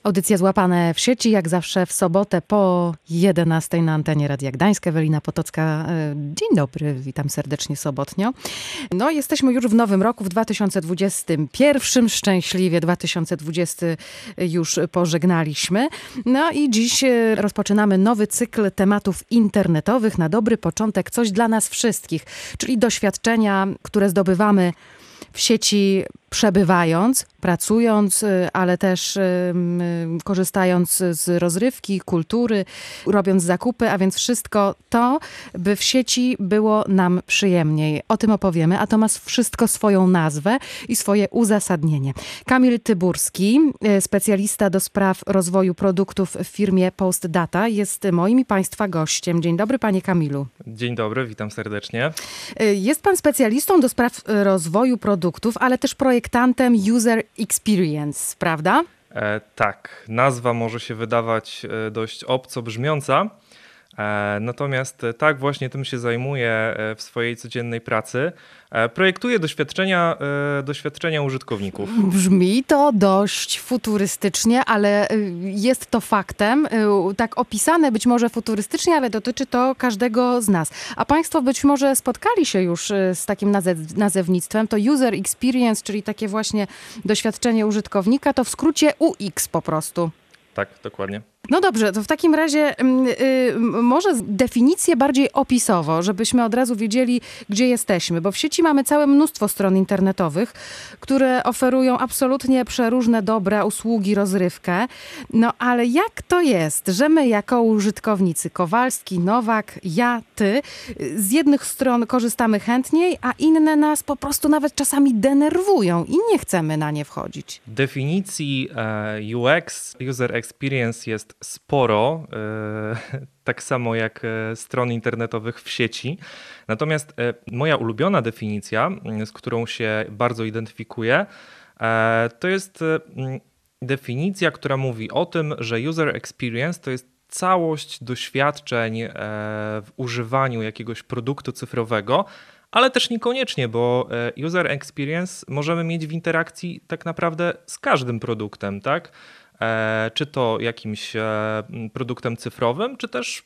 Audycja Złapane w sieci, jak zawsze w sobotę po 11 na antenie Radia Gdańska. Ewelina Potocka, dzień dobry, witam serdecznie sobotnio. No, jesteśmy już w nowym roku, w 2021, szczęśliwie 2020 już pożegnaliśmy. No i dziś rozpoczynamy nowy cykl tematów internetowych. Na dobry początek coś dla nas wszystkich, czyli doświadczenia, które zdobywamy w sieci przebywając, pracując, ale też korzystając z rozrywki, kultury, robiąc zakupy, a więc wszystko to, by w sieci było nam przyjemniej. O tym opowiemy, a to ma wszystko swoją nazwę i swoje uzasadnienie. Kamil Tyburski, specjalista do spraw rozwoju produktów w firmie Postdata, jest moim i Państwa gościem. Dzień dobry, panie Kamilu. Dzień dobry, witam serdecznie. Jest pan specjalistą do spraw rozwoju produktów, ale też projektantem User Experience, prawda? Tak, nazwa może się wydawać dość obco brzmiąca, natomiast tak właśnie tym się zajmuję w swojej codziennej pracy. Projektuję doświadczenia użytkowników. Brzmi to dość futurystycznie, ale jest to faktem. Tak opisane być może futurystycznie, ale dotyczy to każdego z nas. A państwo być może spotkali się już z takim nazewnictwem. To User Experience, czyli takie właśnie doświadczenie użytkownika, to w skrócie UX po prostu. Tak, dokładnie. No dobrze, to w takim razie może definicję bardziej opisowo, żebyśmy od razu wiedzieli, gdzie jesteśmy, bo w sieci mamy całe mnóstwo stron internetowych, które oferują absolutnie przeróżne dobra, usługi, rozrywkę. No ale jak to jest, że my jako użytkownicy, Kowalski, Nowak, ja, ty, z jednych stron korzystamy chętniej, a inne nas po prostu nawet czasami denerwują i nie chcemy na nie wchodzić? Definicji UX, User Experience, jest sporo, tak samo jak stron internetowych w sieci. Natomiast moja ulubiona definicja, z którą się bardzo identyfikuję, to jest definicja, która mówi o tym, że user experience to jest całość doświadczeń w używaniu jakiegoś produktu cyfrowego, ale też niekoniecznie, bo user experience możemy mieć w interakcji tak naprawdę z każdym produktem, tak? Czy to jakimś produktem cyfrowym, czy też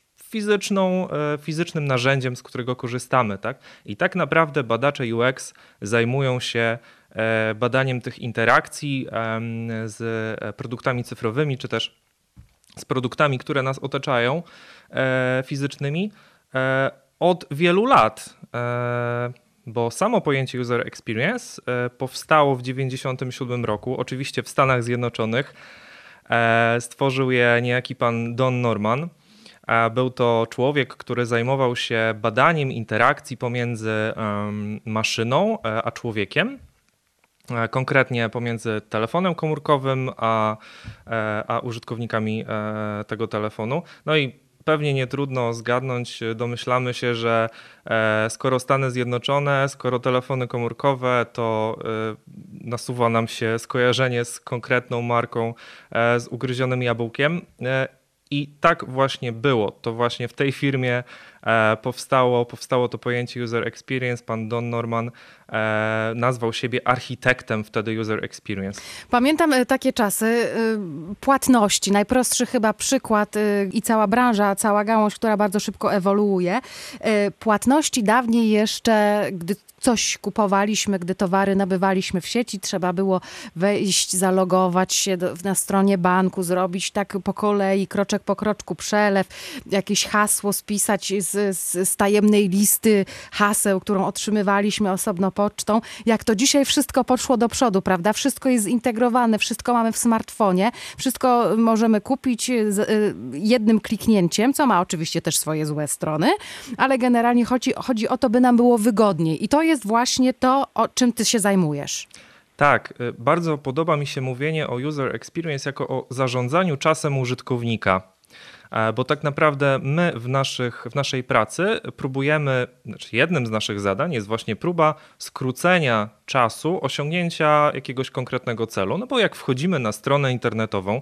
fizycznym narzędziem, z którego korzystamy. Tak? I tak naprawdę badacze UX zajmują się badaniem tych interakcji z produktami cyfrowymi, czy też z produktami, które nas otaczają, fizycznymi, od wielu lat. Bo samo pojęcie User Experience powstało w 1997 roku, oczywiście w Stanach Zjednoczonych. Stworzył je niejaki pan Don Norman. Był to człowiek, który zajmował się badaniem interakcji pomiędzy maszyną a człowiekiem, konkretnie pomiędzy telefonem komórkowym a użytkownikami tego telefonu. No i pewnie nie trudno zgadnąć, domyślamy się, że skoro Stany Zjednoczone, skoro telefony komórkowe, to nasuwa nam się skojarzenie z konkretną marką, z ugryzionym jabłkiem. I tak właśnie było. To właśnie w tej firmie powstało to pojęcie User Experience. Pan Don Norman nazwał siebie architektem wtedy User Experience. Pamiętam takie czasy płatności. Najprostszy chyba przykład i cała branża, cała gałąź, która bardzo szybko ewoluuje. Płatności dawniej jeszcze, gdy coś kupowaliśmy, gdy towary nabywaliśmy w sieci, trzeba było wejść, zalogować się na stronie banku, zrobić tak po kolei, kroczek po kroczku przelew, jakieś hasło spisać z tajemnej listy haseł, którą otrzymywaliśmy osobno pocztą. Jak to dzisiaj wszystko poszło do przodu, prawda? Wszystko jest zintegrowane, wszystko mamy w smartfonie, wszystko możemy kupić jednym kliknięciem, co ma oczywiście też swoje złe strony, ale generalnie chodzi o to, by nam było wygodniej. I to jest właśnie to, o czym ty się zajmujesz. Tak, bardzo podoba mi się mówienie o user experience jako o zarządzaniu czasem użytkownika. Bo tak naprawdę my w naszej pracy próbujemy, jednym z naszych zadań jest właśnie próba skrócenia czasu osiągnięcia jakiegoś konkretnego celu. No bo jak wchodzimy na stronę internetową,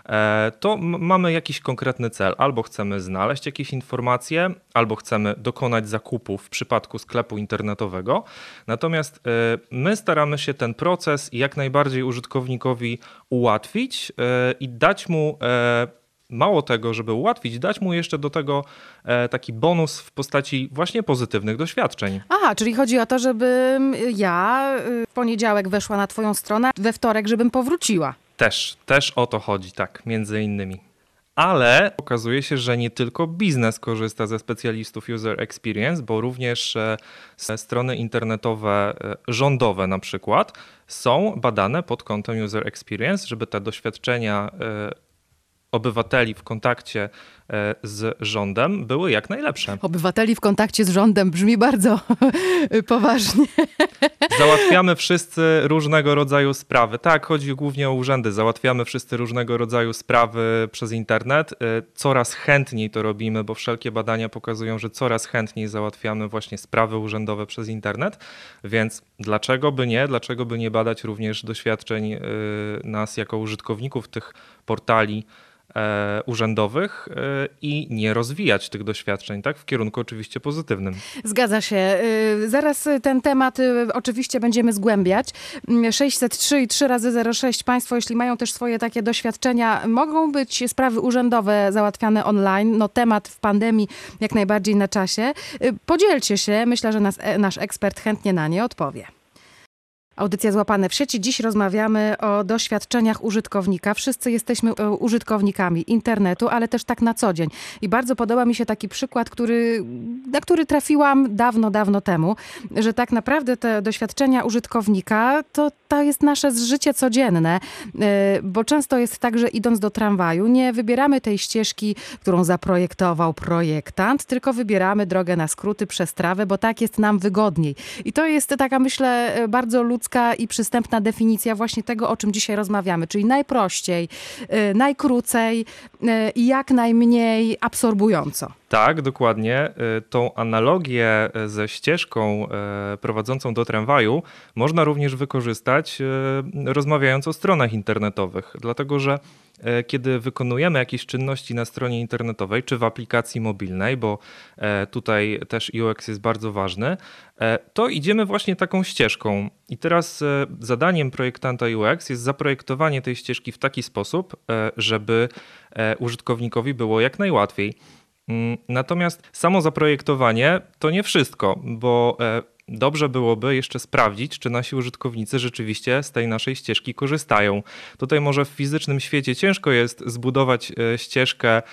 to mamy jakiś konkretny cel. Albo chcemy znaleźć jakieś informacje, albo chcemy dokonać zakupu w przypadku sklepu internetowego. Natomiast my staramy się ten proces jak najbardziej użytkownikowi ułatwić i dać mu, mało tego, żeby ułatwić, dać mu jeszcze do tego taki bonus w postaci właśnie pozytywnych doświadczeń. Aha, czyli chodzi o to, żebym ja w poniedziałek weszła na twoją stronę, we wtorek, żebym powróciła. Też o to chodzi, tak, między innymi. Ale okazuje się, że nie tylko biznes korzysta ze specjalistów User Experience, bo również strony internetowe rządowe na przykład są badane pod kątem User Experience, żeby te doświadczenia obywateli w kontakcie z rządem były jak najlepsze. Obywateli w kontakcie z rządem brzmi bardzo poważnie. Załatwiamy wszyscy różnego rodzaju sprawy. Tak, chodzi głównie o urzędy. Załatwiamy wszyscy różnego rodzaju sprawy przez internet. Coraz chętniej to robimy, bo wszelkie badania pokazują, że coraz chętniej załatwiamy właśnie sprawy urzędowe przez internet. Więc dlaczego by nie? Dlaczego by nie badać również doświadczeń nas jako użytkowników tych portali urzędowych i nie rozwijać tych doświadczeń, tak? W kierunku oczywiście pozytywnym. Zgadza się. Zaraz ten temat oczywiście będziemy zgłębiać. 603 i 3 razy 06. Państwo, jeśli mają też swoje takie doświadczenia, mogą być sprawy urzędowe załatwiane online. No temat w pandemii jak najbardziej na czasie. Podzielcie się. Myślę, że nasz ekspert chętnie na nie odpowie. Audycja Złapane w sieci. Dziś rozmawiamy o doświadczeniach użytkownika. Wszyscy jesteśmy użytkownikami internetu, ale też tak na co dzień. I bardzo podoba mi się taki przykład, na który trafiłam dawno temu, że tak naprawdę te doświadczenia użytkownika to jest nasze życie codzienne, bo często jest tak, że idąc do tramwaju nie wybieramy tej ścieżki, którą zaprojektował projektant, tylko wybieramy drogę na skróty przez trawę, bo tak jest nam wygodniej. I to jest taka, myślę, bardzo ludzka i przystępna definicja właśnie tego, o czym dzisiaj rozmawiamy, czyli najprościej, najkrócej i jak najmniej absorbująco. Tak, dokładnie. Tą analogię ze ścieżką prowadzącą do tramwaju można również wykorzystać rozmawiając o stronach internetowych, dlatego że kiedy wykonujemy jakieś czynności na stronie internetowej czy w aplikacji mobilnej, bo tutaj też UX jest bardzo ważny, to idziemy właśnie taką ścieżką. I teraz zadaniem projektanta UX jest zaprojektowanie tej ścieżki w taki sposób, żeby użytkownikowi było jak najłatwiej. Natomiast samo zaprojektowanie to nie wszystko, bo dobrze byłoby jeszcze sprawdzić, czy nasi użytkownicy rzeczywiście z tej naszej ścieżki korzystają. Tutaj może w fizycznym świecie ciężko jest zbudować ścieżkę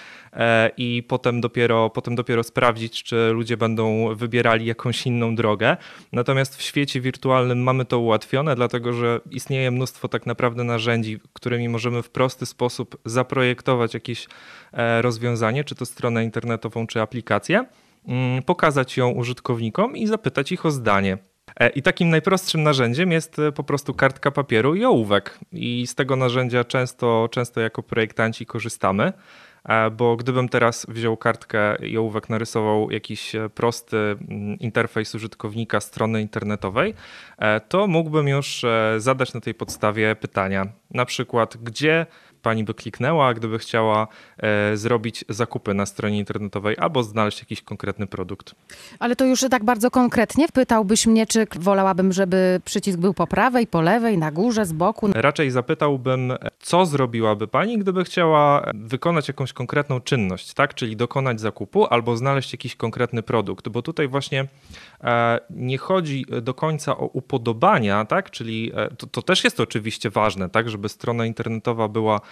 i potem dopiero sprawdzić, czy ludzie będą wybierali jakąś inną drogę. Natomiast w świecie wirtualnym mamy to ułatwione, dlatego że istnieje mnóstwo tak naprawdę narzędzi, którymi możemy w prosty sposób zaprojektować jakieś rozwiązanie, czy to stronę internetową, czy aplikację, pokazać ją użytkownikom i zapytać ich o zdanie. I takim najprostszym narzędziem jest po prostu kartka papieru i ołówek. I z tego narzędzia często jako projektanci korzystamy, bo gdybym teraz wziął kartkę i ołówek, narysował jakiś prosty interfejs użytkownika strony internetowej, to mógłbym już zadać na tej podstawie pytania. Na przykład, gdzie pani by kliknęła, gdyby chciała zrobić zakupy na stronie internetowej albo znaleźć jakiś konkretny produkt. Ale to już tak bardzo konkretnie pytałbyś mnie, czy wolałabym, żeby przycisk był po prawej, po lewej, na górze, z boku? Raczej zapytałbym, co zrobiłaby pani, gdyby chciała wykonać jakąś konkretną czynność, tak? Czyli dokonać zakupu albo znaleźć jakiś konkretny produkt, bo tutaj właśnie nie chodzi do końca o upodobania, tak? Czyli to też jest oczywiście ważne, tak? Żeby strona internetowa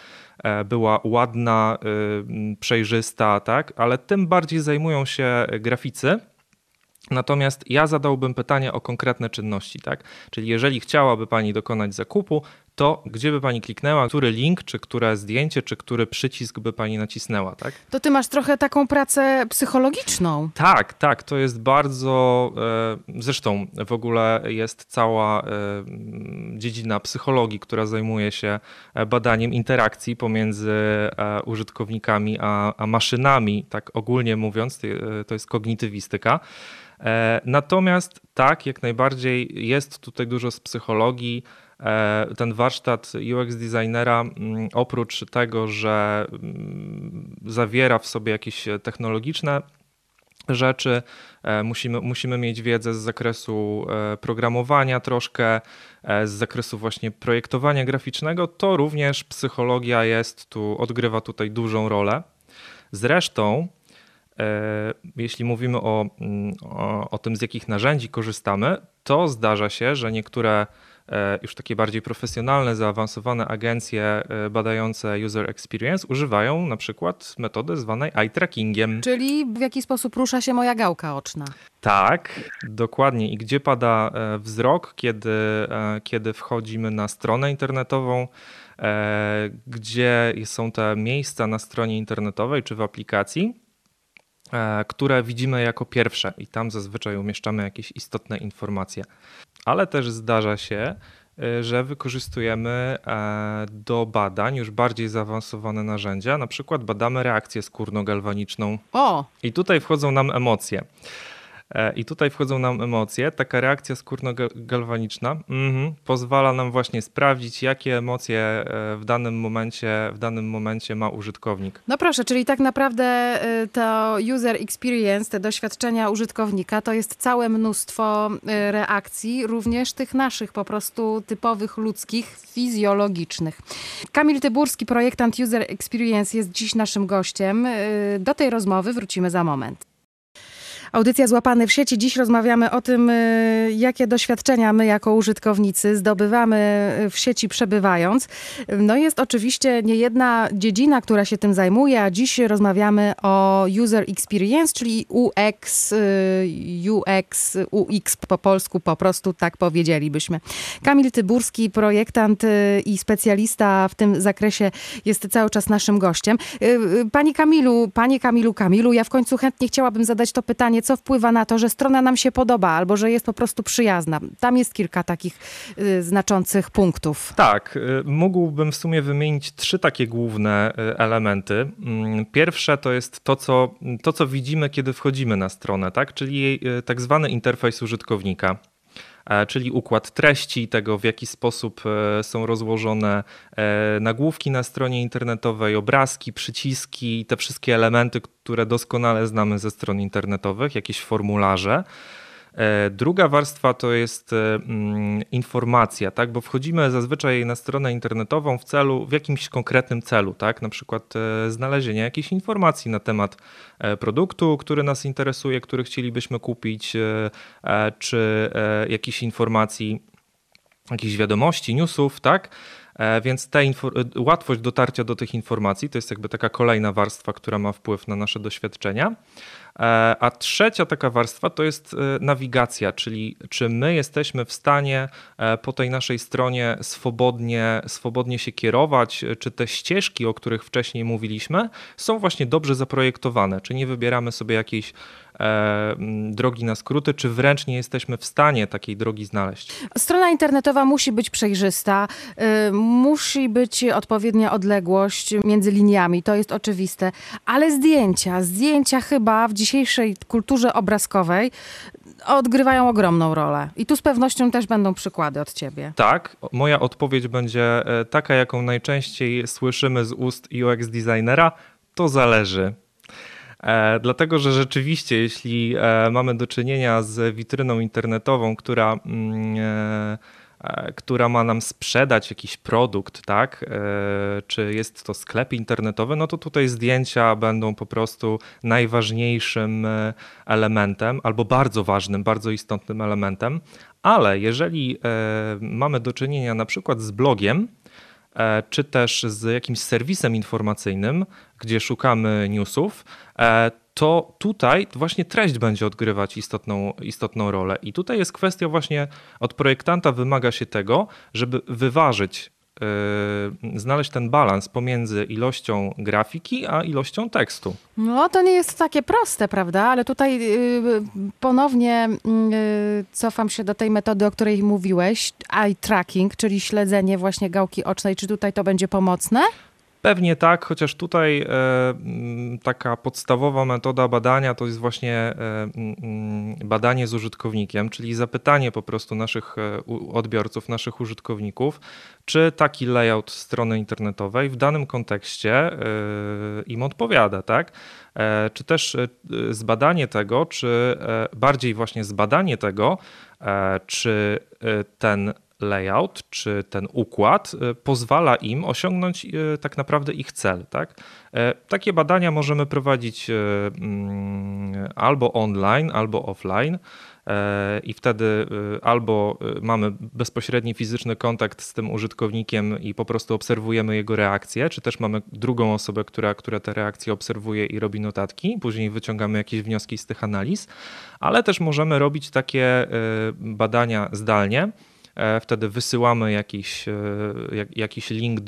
była ładna, przejrzysta, tak? Ale tym bardziej zajmują się graficy. Natomiast ja zadałbym pytanie o konkretne czynności, tak? Czyli jeżeli chciałaby pani dokonać zakupu, to gdzie by pani kliknęła, który link, czy które zdjęcie, czy który przycisk by pani nacisnęła, tak? To ty masz trochę taką pracę psychologiczną. Tak, to jest bardzo, zresztą w ogóle jest cała dziedzina psychologii, która zajmuje się badaniem interakcji pomiędzy użytkownikami a maszynami, tak ogólnie mówiąc, to jest kognitywistyka. Natomiast tak, jak najbardziej jest tutaj dużo z psychologii, ten warsztat UX designera oprócz tego, że zawiera w sobie jakieś technologiczne rzeczy, musimy mieć wiedzę z zakresu programowania troszkę, z zakresu właśnie projektowania graficznego, to również psychologia odgrywa tutaj dużą rolę. Zresztą, jeśli mówimy o tym, z jakich narzędzi korzystamy, to zdarza się, że niektóre już takie bardziej profesjonalne, zaawansowane agencje badające user experience używają na przykład metody zwanej eye trackingiem. Czyli w jaki sposób rusza się moja gałka oczna. Tak, dokładnie. I gdzie pada wzrok, kiedy wchodzimy na stronę internetową, gdzie są te miejsca na stronie internetowej czy w aplikacji, które widzimy jako pierwsze i tam zazwyczaj umieszczamy jakieś istotne informacje. Ale też zdarza się, że wykorzystujemy do badań już bardziej zaawansowane narzędzia, na przykład badamy reakcję skórno-galwaniczną. I tutaj wchodzą nam emocje. Taka reakcja skórno-galwaniczna pozwala nam właśnie sprawdzić, jakie emocje w danym momencie ma użytkownik. No proszę, czyli tak naprawdę to user experience, te doświadczenia użytkownika, to jest całe mnóstwo reakcji, również tych naszych po prostu typowych, ludzkich, fizjologicznych. Kamil Tyburski, projektant user experience, jest dziś naszym gościem. Do tej rozmowy wrócimy za moment. Audycja Złapane w sieci. Dziś rozmawiamy o tym, jakie doświadczenia my jako użytkownicy zdobywamy w sieci przebywając. No jest oczywiście niejedna dziedzina, która się tym zajmuje, a dziś rozmawiamy o user experience, czyli UX, UX po polsku po prostu tak powiedzielibyśmy. Kamil Tyburski, projektant i specjalista w tym zakresie, jest cały czas naszym gościem. Panie Kamilu, ja w końcu chętnie chciałabym zadać to pytanie, co wpływa na to, że strona nam się podoba albo że jest po prostu przyjazna. Tam jest kilka takich znaczących punktów. Tak, mógłbym w sumie wymienić 3 takie główne elementy. Pierwsze to jest to, co widzimy, kiedy wchodzimy na stronę, tak? Czyli tak zwany interfejs użytkownika. Czyli układ treści, tego w jaki sposób są rozłożone nagłówki na stronie internetowej, obrazki, przyciski, te wszystkie elementy, które doskonale znamy ze stron internetowych, jakieś formularze. Druga warstwa to jest informacja, tak? Bo wchodzimy zazwyczaj na stronę internetową w jakimś konkretnym celu, tak? Na przykład znalezienia jakiejś informacji na temat produktu, który nas interesuje, który chcielibyśmy kupić, czy jakichś informacji, jakichś wiadomości, newsów, tak? Więc łatwość dotarcia do tych informacji to jest jakby taka kolejna warstwa, która ma wpływ na nasze doświadczenia. A trzecia taka warstwa to jest nawigacja, czyli czy my jesteśmy w stanie po tej naszej stronie swobodnie się kierować, czy te ścieżki, o których wcześniej mówiliśmy, są właśnie dobrze zaprojektowane, czy nie wybieramy sobie jakiejś drogi na skróty, czy wręcz nie jesteśmy w stanie takiej drogi znaleźć. Strona internetowa musi być przejrzysta, musi być odpowiednia odległość między liniami, to jest oczywiste, ale zdjęcia chyba w dzisiejszej kulturze obrazkowej odgrywają ogromną rolę. I tu z pewnością też będą przykłady od ciebie. Tak, moja odpowiedź będzie taka, jaką najczęściej słyszymy z ust UX designera, to zależy. Dlatego, że rzeczywiście, jeśli mamy do czynienia z witryną internetową, która ma nam sprzedać jakiś produkt, tak? Czy jest to sklep internetowy, no to tutaj zdjęcia będą po prostu najważniejszym elementem, albo bardzo ważnym, bardzo istotnym elementem. Ale jeżeli mamy do czynienia na przykład z blogiem, czy też z jakimś serwisem informacyjnym, gdzie szukamy newsów, to tutaj właśnie treść będzie odgrywać istotną rolę. I tutaj jest kwestia właśnie, od projektanta wymaga się tego, żeby wyważyć, znaleźć ten balans pomiędzy ilością grafiki a ilością tekstu. No to nie jest takie proste, prawda? Ale tutaj ponownie cofam się do tej metody, o której mówiłeś, eye tracking, czyli śledzenie właśnie gałki ocznej. Czy tutaj to będzie pomocne? Pewnie tak, chociaż tutaj taka podstawowa metoda badania to jest właśnie badanie z użytkownikiem, czyli zapytanie po prostu naszych odbiorców, naszych użytkowników, czy taki layout strony internetowej w danym kontekście im odpowiada, tak? Czy też zbadanie tego, czy bardziej właśnie zbadanie tego, czy ten layout, czy ten układ pozwala im osiągnąć tak naprawdę ich cel. Tak? Takie badania możemy prowadzić albo online, albo offline. I wtedy albo mamy bezpośredni fizyczny kontakt z tym użytkownikiem i po prostu obserwujemy jego reakcję, czy też mamy drugą osobę, która te reakcje obserwuje i robi notatki. Później wyciągamy jakieś wnioski z tych analiz, ale też możemy robić takie badania zdalnie. Wtedy wysyłamy jakiś link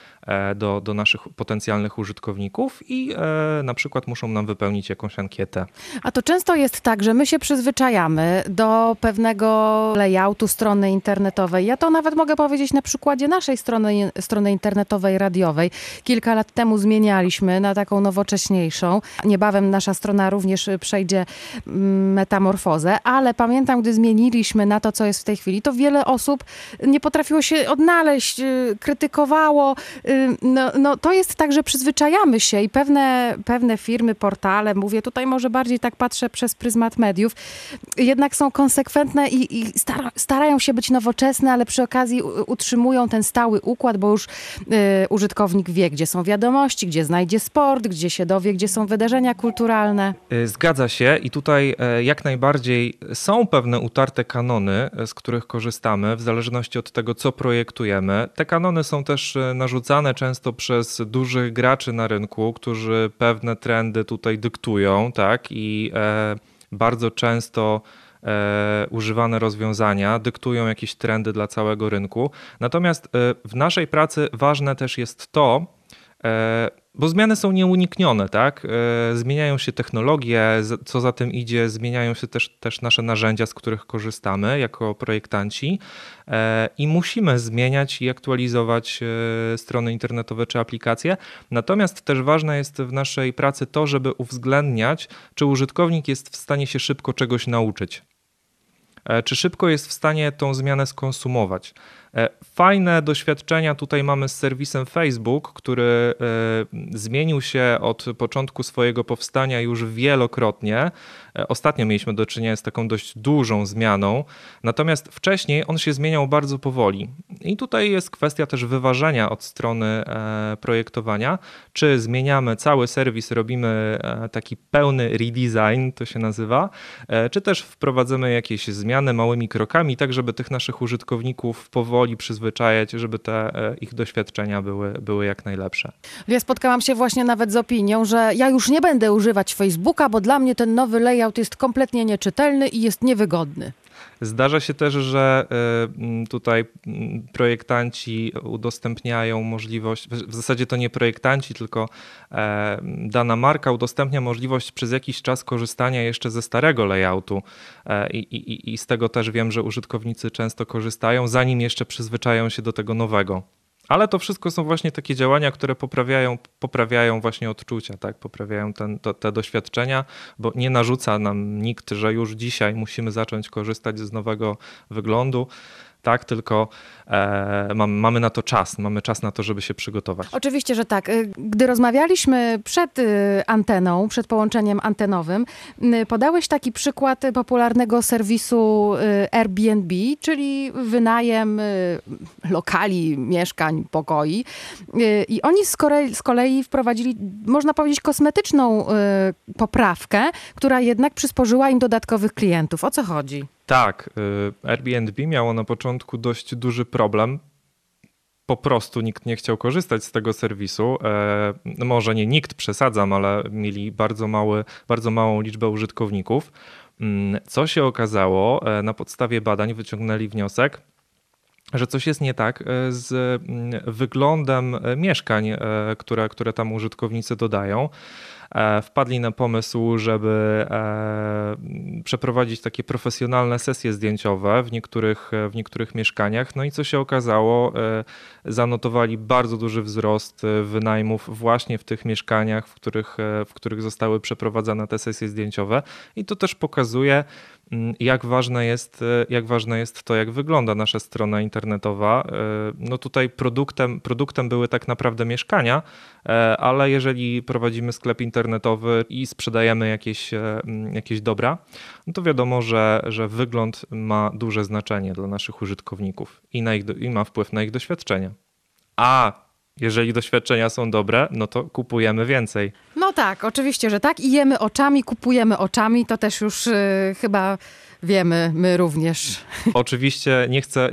do naszych potencjalnych użytkowników i na przykład muszą nam wypełnić jakąś ankietę. A to często jest tak, że my się przyzwyczajamy do pewnego layoutu strony internetowej. Ja to nawet mogę powiedzieć na przykładzie naszej strony internetowej radiowej. Kilka lat temu zmienialiśmy na taką nowocześniejszą. Niebawem nasza strona również przejdzie metamorfozę, ale pamiętam, gdy zmieniliśmy na to, co jest w tej chwili, to wiele osób nie potrafiło się odnaleźć, krytykowało. No, to jest tak, że przyzwyczajamy się i pewne firmy, portale, mówię tutaj może bardziej tak patrzę przez pryzmat mediów, jednak są konsekwentne i starają się być nowoczesne, ale przy okazji utrzymują ten stały układ, bo już użytkownik wie, gdzie są wiadomości, gdzie znajdzie sport, gdzie się dowie, gdzie są wydarzenia kulturalne. Zgadza się i tutaj jak najbardziej są pewne utarte kanony, z których korzystamy w zależności od tego, co projektujemy. Te kanony są też narzucane często przez dużych graczy na rynku, którzy pewne trendy tutaj dyktują, tak? I bardzo często używane rozwiązania dyktują jakieś trendy dla całego rynku. Natomiast w naszej pracy ważne też jest to, bo zmiany są nieuniknione, tak? Zmieniają się technologie, co za tym idzie, zmieniają się też nasze narzędzia, z których korzystamy jako projektanci i musimy zmieniać i aktualizować strony internetowe czy aplikacje. Natomiast też ważne jest w naszej pracy to, żeby uwzględniać, czy użytkownik jest w stanie się szybko czegoś nauczyć. Czy szybko jest w stanie tą zmianę skonsumować. Fajne doświadczenia tutaj mamy z serwisem Facebook, który zmienił się od początku swojego powstania już wielokrotnie. Ostatnio mieliśmy do czynienia z taką dość dużą zmianą, natomiast wcześniej on się zmieniał bardzo powoli. I tutaj jest kwestia też wyważenia od strony projektowania, czy zmieniamy cały serwis, robimy taki pełny redesign, to się nazywa, czy też wprowadzamy jakieś zmiany małymi krokami, tak żeby tych naszych użytkowników powoli przyzwyczajać, żeby te ich doświadczenia były jak najlepsze. Ja spotkałam się właśnie nawet z opinią, że ja już nie będę używać Facebooka, bo dla mnie ten nowy layout jest kompletnie nieczytelny i jest niewygodny. Zdarza się też, że tutaj projektanci udostępniają możliwość, w zasadzie to nie projektanci, tylko dana marka udostępnia możliwość przez jakiś czas korzystania jeszcze ze starego layoutu i z tego też wiem, że użytkownicy często korzystają, zanim jeszcze przyzwyczają się do tego nowego. Ale to wszystko są właśnie takie działania, które poprawiają właśnie odczucia, tak? Poprawiają te doświadczenia, bo nie narzuca nam nikt, że już dzisiaj musimy zacząć korzystać z nowego wyglądu. Tak, tylko mamy na to czas, mamy czas na to, żeby się przygotować. Oczywiście, że tak. Gdy rozmawialiśmy przed anteną, przed połączeniem antenowym, podałeś taki przykład popularnego serwisu Airbnb, czyli wynajem lokali, mieszkań, pokoi. I oni z kolei wprowadzili, można powiedzieć, kosmetyczną poprawkę, która jednak przysporzyła im dodatkowych klientów. O co chodzi? Tak, Airbnb miało na początku dość duży problem. Po prostu nikt nie chciał korzystać z tego serwisu. Może nie nikt, przesadzam, ale mieli bardzo małą liczbę użytkowników. Co się okazało? Na podstawie badań wyciągnęli wniosek, że coś jest nie tak z wyglądem mieszkań, które tam użytkownicy dodają. wpadli na pomysł, żeby przeprowadzić takie profesjonalne sesje zdjęciowe w niektórych mieszkaniach. No i co się okazało, zanotowali bardzo duży wzrost wynajmów właśnie w tych mieszkaniach, w których zostały przeprowadzane te sesje zdjęciowe. I to też pokazuje, jak ważne jest to, jak wygląda nasza strona internetowa. No tutaj produktem były tak naprawdę mieszkania, ale jeżeli prowadzimy sklep internetowy i sprzedajemy jakieś dobra, no to wiadomo, że wygląd ma duże znaczenie dla naszych użytkowników i ma wpływ na ich doświadczenia. A jeżeli doświadczenia są dobre, no to kupujemy więcej. No tak, oczywiście, że tak. I jemy oczami, kupujemy oczami, to też już chyba wiemy, my również. Oczywiście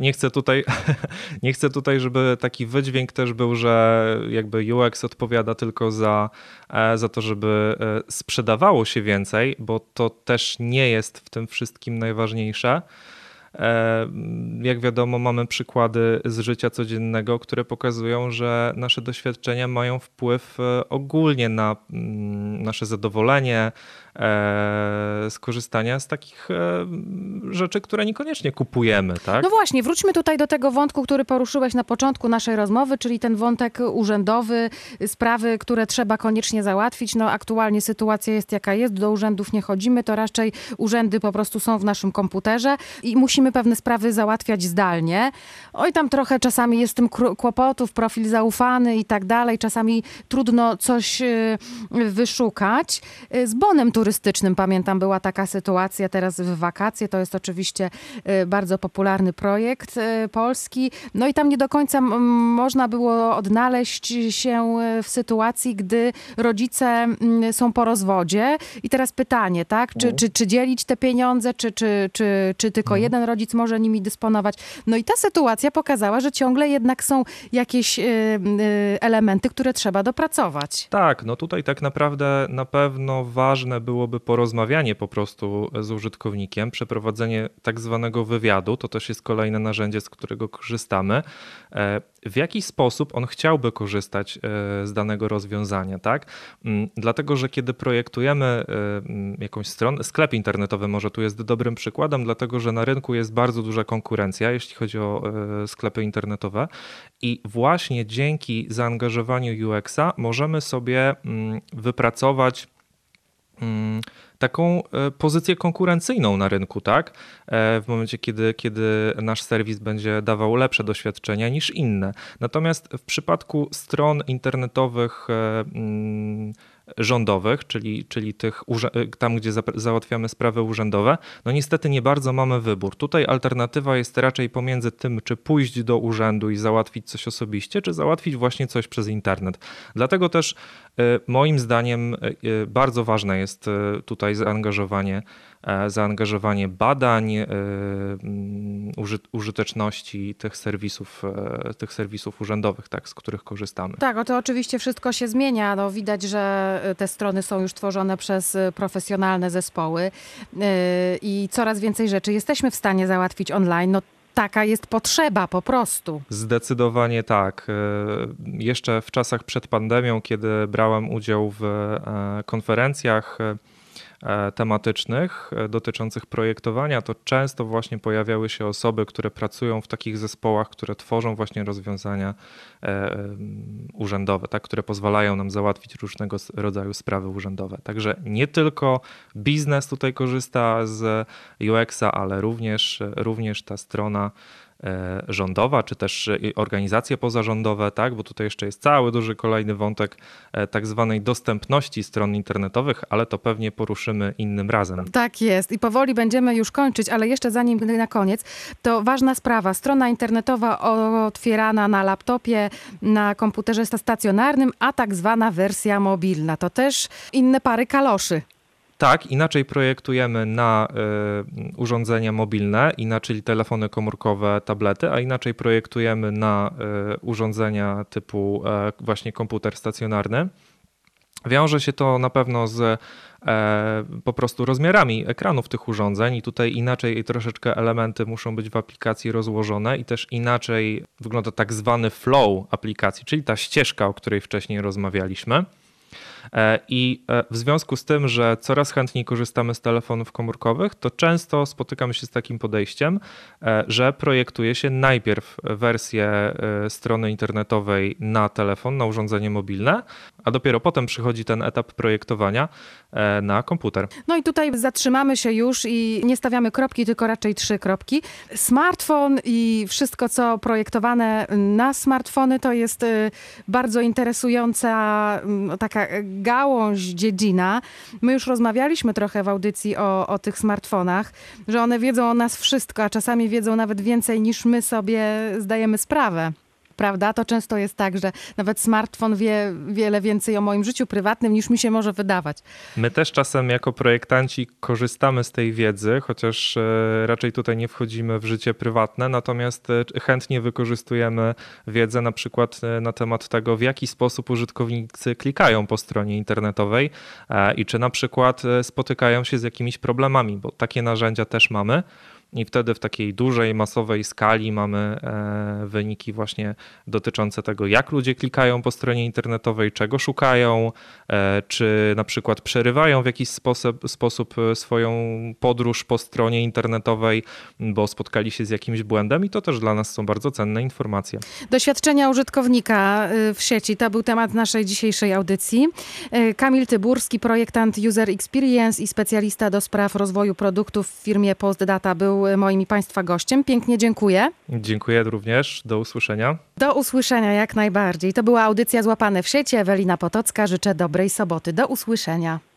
nie chcę tutaj, żeby taki wydźwięk też był, że jakby UX odpowiada tylko za to, żeby sprzedawało się więcej, bo to też nie jest w tym wszystkim najważniejsze. Jak wiadomo, mamy przykłady z życia codziennego, które pokazują, że nasze doświadczenia mają wpływ ogólnie na nasze zadowolenie, skorzystania z takich rzeczy, które niekoniecznie kupujemy, tak? No właśnie, wróćmy tutaj do tego wątku, który poruszyłeś na początku naszej rozmowy, czyli ten wątek urzędowy, sprawy, które trzeba koniecznie załatwić. No aktualnie sytuacja jest jaka jest, do urzędów nie chodzimy, to raczej urzędy po prostu są w naszym komputerze i musimy pewne sprawy załatwiać zdalnie. Oj, tam trochę czasami jest z tym kłopotów, profil zaufany i tak dalej, czasami trudno coś wyszukać. Z bonem turystycznym, pamiętam, była taka sytuacja teraz w wakacje. To jest oczywiście bardzo popularny projekt polski. No i tam nie do końca można było odnaleźć się w sytuacji, gdy rodzice są po rozwodzie. I teraz pytanie, tak? Czy dzielić te pieniądze, czy tylko jeden rodzic może nimi dysponować? No i ta sytuacja pokazała, że ciągle jednak są jakieś elementy, które trzeba dopracować. Tak, no tutaj tak naprawdę na pewno ważne byłoby porozmawianie po prostu z użytkownikiem, przeprowadzenie tak zwanego wywiadu, to też jest kolejne narzędzie, z którego korzystamy. W jaki sposób on chciałby korzystać z danego rozwiązania, tak? Dlatego, że kiedy projektujemy jakąś stronę, sklep internetowy może tu jest dobrym przykładem, dlatego, że na rynku jest bardzo duża konkurencja, jeśli chodzi o sklepy internetowe i właśnie dzięki zaangażowaniu UX-a możemy sobie wypracować taką pozycję konkurencyjną na rynku, tak? W momencie, kiedy nasz serwis będzie dawał lepsze doświadczenia niż inne. Natomiast w przypadku stron internetowych rządowych, czyli tych tam, gdzie załatwiamy sprawy urzędowe, no niestety nie bardzo mamy wybór. Tutaj alternatywa jest raczej pomiędzy tym, czy pójść do urzędu i załatwić coś osobiście, czy załatwić właśnie coś przez internet. Dlatego też moim zdaniem bardzo ważne jest tutaj zaangażowanie badań, użyteczności tych serwisów urzędowych, tak, z których korzystamy. Tak, to oczywiście wszystko się zmienia. No, widać, że te strony są już tworzone przez profesjonalne zespoły i coraz więcej rzeczy jesteśmy w stanie załatwić online. No, taka jest potrzeba po prostu. Zdecydowanie tak. Jeszcze w czasach przed pandemią, kiedy brałem udział w konferencjach tematycznych dotyczących projektowania, to często właśnie pojawiały się osoby, które pracują w takich zespołach, które tworzą właśnie rozwiązania urzędowe, tak, które pozwalają nam załatwić różnego rodzaju sprawy urzędowe. Także nie tylko biznes tutaj korzysta z UX-a, ale również ta strona rządowa, czy też organizacje pozarządowe, tak, bo tutaj jeszcze jest cały duży kolejny wątek tak zwanej dostępności stron internetowych, ale to pewnie poruszymy innym razem. Tak jest i powoli będziemy już kończyć, ale jeszcze zanim na koniec, to ważna sprawa. Strona internetowa otwierana na laptopie, na komputerze stacjonarnym, a tak zwana wersja mobilna. To też inne pary kaloszy. Tak, inaczej projektujemy na urządzenia mobilne, inaczej telefony komórkowe, tablety, a inaczej projektujemy na urządzenia typu właśnie komputer stacjonarny. Wiąże się to na pewno z po prostu rozmiarami ekranów tych urządzeń i tutaj inaczej troszeczkę elementy muszą być w aplikacji rozłożone i też inaczej wygląda tak zwany flow aplikacji, czyli ta ścieżka, o której wcześniej rozmawialiśmy. I w związku z tym, że coraz chętniej korzystamy z telefonów komórkowych, to często spotykam się z takim podejściem, że projektuje się najpierw wersję strony internetowej na telefon, na urządzenie mobilne, a dopiero potem przychodzi ten etap projektowania na komputer. No i tutaj zatrzymamy się już i nie stawiamy kropki, tylko raczej 3 kropki. Smartfon i wszystko, co projektowane na smartfony, to jest bardzo interesująca taka gałąź, dziedzina. My już rozmawialiśmy trochę w audycji o tych smartfonach, że one wiedzą o nas wszystko, a czasami wiedzą nawet więcej niż my sobie zdajemy sprawę. Prawda? To często jest tak, że nawet smartfon wie wiele więcej o moim życiu prywatnym niż mi się może wydawać. My też czasem jako projektanci korzystamy z tej wiedzy, chociaż raczej tutaj nie wchodzimy w życie prywatne, natomiast chętnie wykorzystujemy wiedzę na przykład na temat tego, w jaki sposób użytkownicy klikają po stronie internetowej i czy na przykład spotykają się z jakimiś problemami, bo takie narzędzia też mamy. I wtedy w takiej dużej, masowej skali mamy wyniki właśnie dotyczące tego, jak ludzie klikają po stronie internetowej, czego szukają, czy na przykład przerywają w jakiś sposób swoją podróż po stronie internetowej, bo spotkali się z jakimś błędem i to też dla nas są bardzo cenne informacje. Doświadczenia użytkownika w sieci to był temat naszej dzisiejszej audycji. Kamil Tyburski, projektant User Experience i specjalista do spraw rozwoju produktów w firmie Postdata był moim i Państwa gościem. Pięknie dziękuję. Dziękuję również. Do usłyszenia. Do usłyszenia jak najbardziej. To była audycja Złapane w sieci. Ewelina Potocka. Życzę dobrej soboty. Do usłyszenia.